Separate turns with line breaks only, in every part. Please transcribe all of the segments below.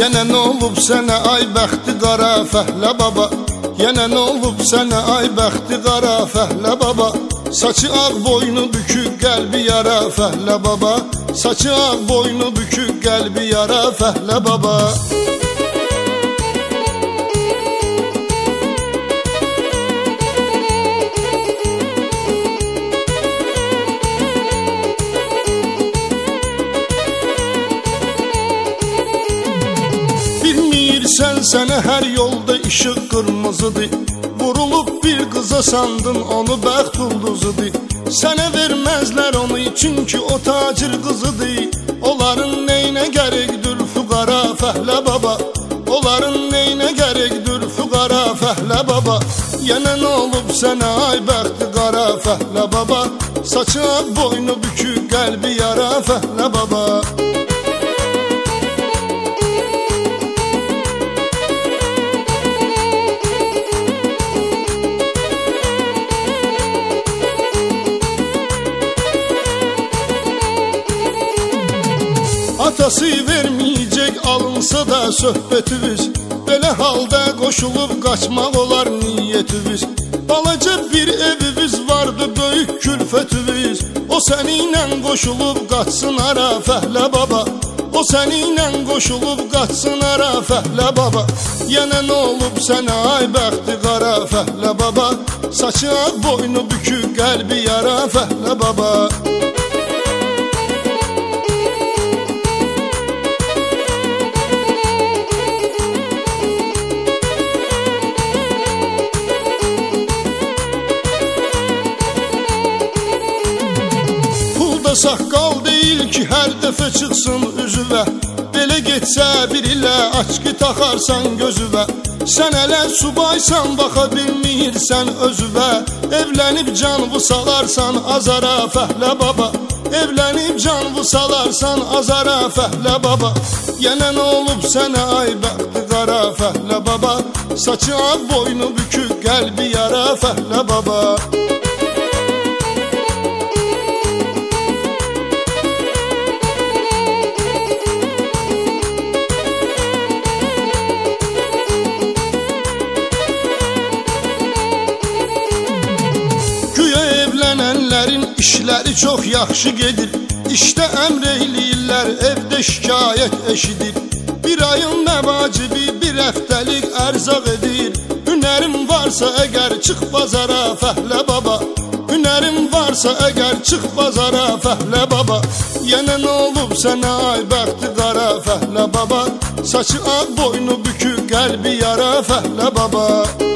Yenə nə olub sənə ay bəxti qara fəhlə baba? Yenə nə olub sənə ay bəxti qara fəhlə baba? Saçı ağ boynu bükük qəlbi yara fəhlə baba. Saçı ağ boynu bükük qəlbi yara fəhlə baba. Bilmirsən sənə hər yolda işıq qırmızıdır. Vurulub bir qıza sandın onu bəxt ulduzudur. Sənə verməzlər onu çünki o tacir qızıdır. Onların neynə gərəkdir füqara fəhlə baba? Onların neynə gərəkdir füqara fəhlə baba? Yenə nə olub sənə ay bəxti qara fəhlə baba? Saçı ağ boynu bükük qəlbi yara fəhlə baba. Atası verməyəcək alınsa da söhbətimiz. Belə halda qoşulub qaçmaq olar niyyətimiz. Balaca bir evimiz vardı böyük külfətimiz. O səninlə qoşulub qaçsın ara fəhlə baba. O səninlə qoşulub qaçsın ara fəhlə baba. Yenə nə olub sənə ay bəxti qara fəhlə baba? Saçı ağ boynu bükük qəlbi yara fəhlə baba. Saqqal deyil ki hər dəfə çıxsın üzüvə. Belə getsə bir ilə açqı taxarsan gözüvə. Sən hələ subaysan baxa bilmirsən özüvə. Evlənib canvı salarsan azara fəhlə baba. Evlənib canvı salarsan azara fəhlə baba. Yenə nə olub sənə ay bəxti qara fəhlə baba? Saçı ağ boynu bükük qəlbi yara fəhlə baba. İşləri çox yaxşı gedir. İşdə əmr eyləyirlər, evdə şikayət eşidir. Bir ayın məvacibi bir həftəlik ərzaq edir. Hünərim varsa əgər çıx bazara fəhlə baba. Hünərim varsa əgər çıx bazara fəhlə baba. Yenə nə olub sənə ay bəxti qara fəhlə baba? Saçı ağ boynu bükük qəlbi yara fəhlə baba.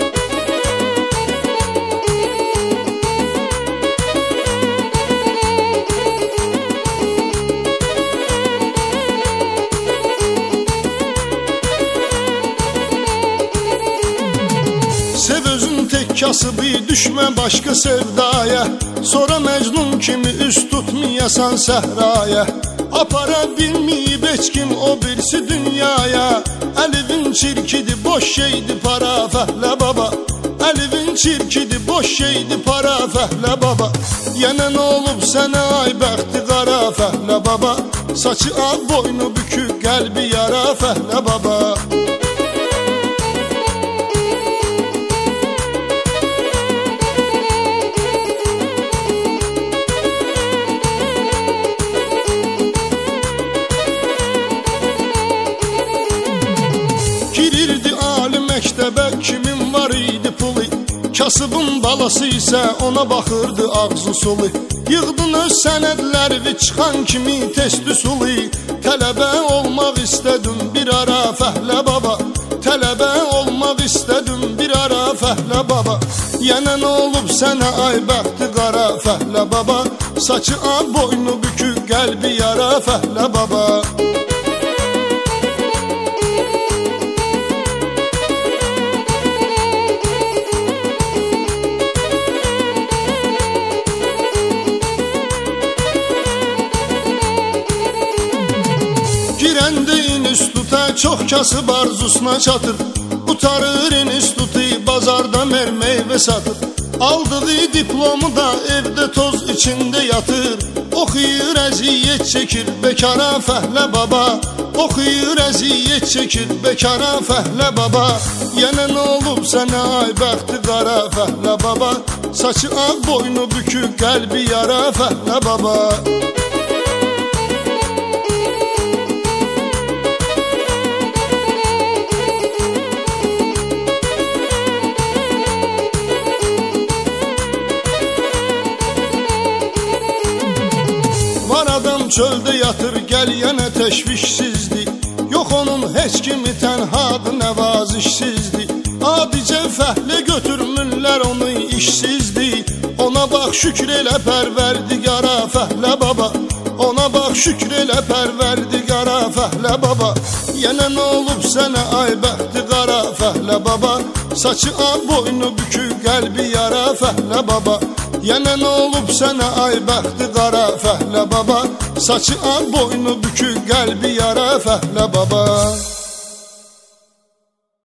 Sev özün tek kasıbı, düşmə başqa sevdaya. Sonra Məcnun kimi üst tutmayasan səhraya. Apara bilməyib heç kim o birisi dünyaya. Əlivin çirkidir, boş şeydi para fəhlə baba. Əlivin çirkidir, boş şeydi para fəhlə baba. Yenə nə olub sənə ay bəxti qara fəhlə baba? Saçı ağ boynu bükük qəlbi yara fəhlə baba. Məktəbə kimin var idi pulu? Kasıbın balası isə ona baxırdı ağzı sulu. Yığdın öz sənədləri çıxan kimi test üsulu. Tələbə olmaq istədim bir ara fəhlə baba. Tələbə olmaq istədim bir ara fəhlə baba. Yenə nə olub sənə ay bəxti qara fəhlə baba? Saçı ağ boynu bükük qəlbi yara fəhlə baba. Girəndə instituta çox kasıb arzusuna çatır. Utarır institutu bazarda meyvə satır. Aldığı diplomu da evdə toz içində yatır. Oxuyur əziyyət çəkir bekara fəhlə baba. Oxuyur əziyyət çəkir bekara fəhlə baba. Yenə nə olub sənə ay bəxti qara fəhlə baba. Saçı ağ boynu bükük qəlbi yara fəhlə baba. Var adam çöldə yatır gəl yenə təşvişsizdir. Yox onun heç kimi tənhadır nəvazişsizdir. Adicə fəhlə götürmürlər onu işsizdir. Ona bax şükür elə pərverdigara fəhlə baba. Ona bax şükür elə pərverdigara fəhlə baba. Yenə nə olub sənə ay bəxti qara fəhlə baba. Saçı ağ boynu bükük qəlbi yara fəhlə baba. Yenə nə olub sənə ay bəxti qara fəhlə baba. Saçı ağ boynu bükük qəlbi yara fəhlə baba.